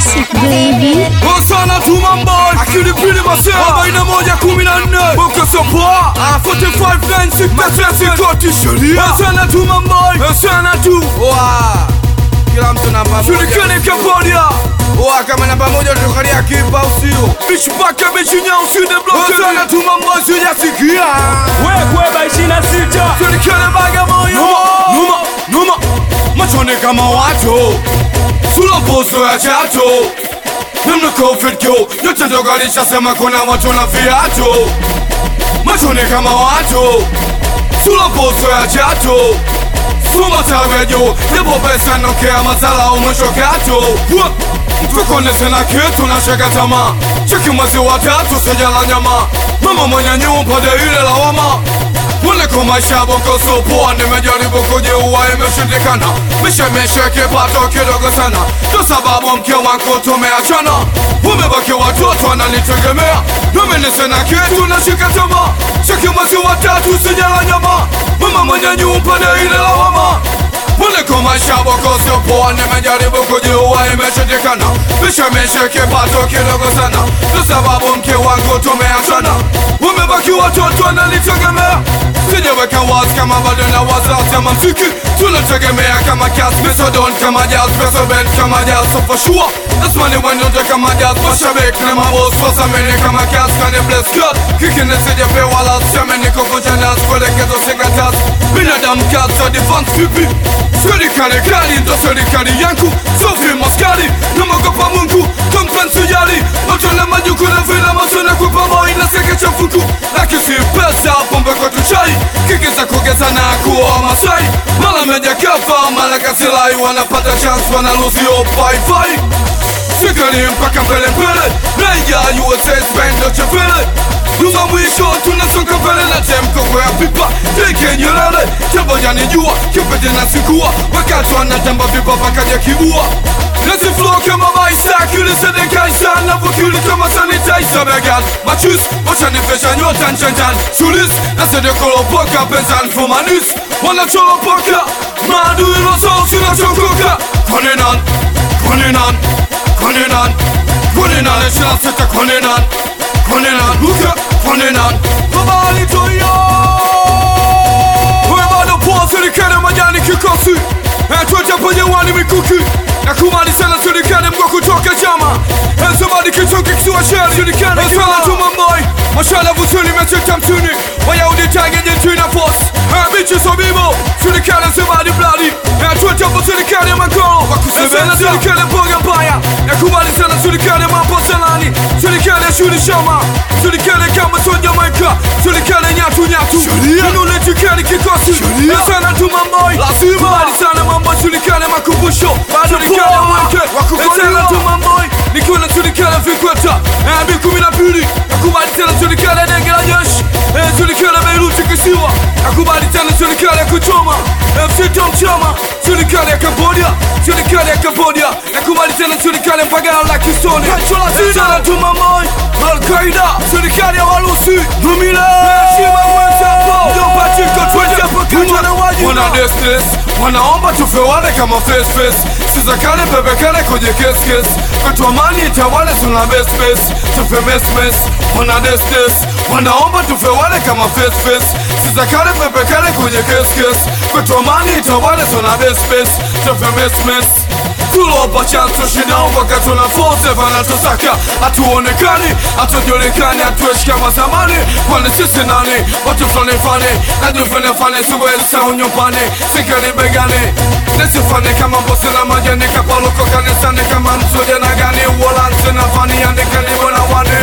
Classic baby. Osana tu mamboy akili pili masea 4114 Boka sopoa 4596 koti sheria. Osana tu mamboy, Osana tu Kila mtu namba moja. Shurikane Cambodia. Kama namba moja tukalia kipa usio. Bichi paka bichi nyausi de block. Osana tu mamboy sijasikia. Kweba 26 Shurikane Bagamoyo. Numa machone kama watu sula pozo ya chato namna covid kyo yote dogalisha sema kuna watu na viatu machone kama watu sula pozo ya chato suma tawejo nebo pesa nokea mazala umwisho kato mtukone sena kitu na shaka tama cheki mwezi watatu sejala nyama mama mwenye nyumba de ile lawama Mune kumaisha boko sopoa nimejaribu kujiua imeshindikana Mishe kipato kidogo sana Ndo sababu mke wako tumeachana Umebaki watoto wananitegemea Nami nisena kitu na shika tamaa Shiki mwezi watatu sijala nyama Mama mwenye nyumba na ile lawama Mune kumaisha boko sopoa nimejaribu kujiua imeshindikana Mishe kipato kidogo sana Ndo sababu mke wako tumeachana Umebaki watoto wananitegemea Sijaweka wazi kama bado na wazi kama mziki Tunategemea kama cast Mesodon kama jazz Pesobent kama jazz So for sure That's money when you take kama jazz Mashabik na mabos Wasamene kama cast Kane bless God Kikine sijape wala Siamene koko janas Kolekezo sikatas Binadamu kaza Defense pipi Serikali kali ndo serikali yanku Sofi maskari Namogopa mungu Kompensi jali Otole majuku na vila Masona kupamo Inaseke chafuku Lakisi pesa Pombe kwa tuchai Kikisa kugeza na kuwa masai Mala meja kafa Mala kasilai Wanapata chance Wanaluzio Wi-Fi Sikali mpaka mbele mbele Naija USA spendo chevele Lunga mwisho tunasonga mbele na temko kwa pipa Teke nyelele Tembo janijua Kipete na sikuwa Wakati wanatamba vipa pakaja kibua Nasi flow kama maisa Kulise de kaisa Navokuli kama sanitizer Began Machus Wachanifesha nyota nchanjan Sulis Nasi de kolopoka Penzan fumanis Wanacholopoka Maadu iloso Sinachokoka Konenan Konenan Konenan Konenan Echina seta Konenan Konenan Luka Konenan Babali toyo Webado poa serikali majani kikosi Tuwacha penye wani mikuki Nakumali sana serikali mgo kutoka chama Somebody kitoki kisiwa sheri serikali sana tumamboy Mashala vusuni mesita mtuni Wayahudi tange jentui na force Bichi so bibo serikali somebody bloody Tuwacha po serikali mankoro Sana serikali mboga mbaya Nakumali sana serikali mambo salani Serikali shuri shama Serikali kama sonja maika Serikali nyatu Nunule tukali kikosi Sana tumamboy Kumali sana mambo serikali makumbusho Serikali mweke Sana tumamboy Nikuna serikali vikweta B12 Nakubali sana serikali denge la jeshi Serikali Beiruti kisiwa Nakubali sana serikali ya kuchoma FC Tom Chama Serikali ya Cambodia Serikali ya Cambodia Nakubali sana serikali ya Mpagala la Kistoni Sana tumamboy Al-Qaeda Serikali ya Walusi Numile Shima Mwenzepo Jomba Chiko Twenzepo Kajana wajiba Wana destres Wanaomba tufewale kama face face Sizakane pepekane kwenye kes Kwetu amani itawale suna best Tufe mes Wana destres Wanaomba tufewale kama face face Sizakane pepekane kwenye kes Kwetu amani itawale suna best Tufe mes Tulopa chanto shinao mpaka tuna force Vana tusaka Hatuonekani, hatujulikani Hatueshi kama zamani Kwani sisi nani, watu flani fani Najufene fani, suweza unyumpani Sikari begani Nesifani kama mbosi la majani Kapaloko kanisani kama msoja na gani Uolansi na fani andika libo na wani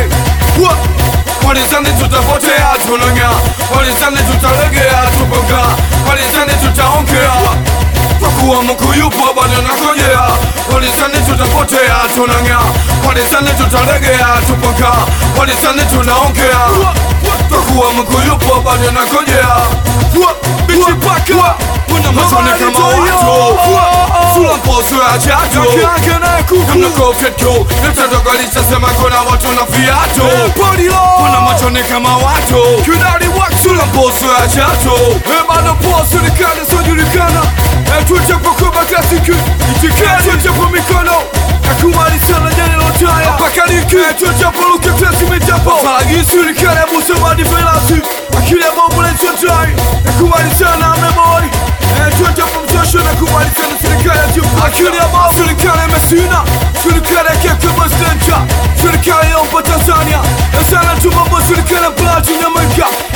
Walizani tutapotea tunanga Walizani tutalegea tuboga Walizani tutaongea Kwa kuwa Mungu yupo bado nakojea Walizani tutapotea tunanga Walizani tutalegea tuboga Walizani tunaongea Kwa kuwa Mungu yupo bado nakojea Bichi paka Kuna mazone kama watu Sula mposo ya chato Kamna covid kyo Nitadogalisha sema kuna watu na viatu Kuna machone kama watu Sula mposo ya chato Bado poa serikali sojulikana Tuweche kwa kuba klasiki Itikadi Tuweche kwa mikono Nakumali sana Badi Velasi akili ya bombo lenye chai nakubali sana Ameboy twende pomtosho nakubali sana serikali ya jimbo akili ya bombo serikali ya Messina serikali ya Keke Mastenta serikali ya Tanzania na sana tumambo serikali ya Platinum America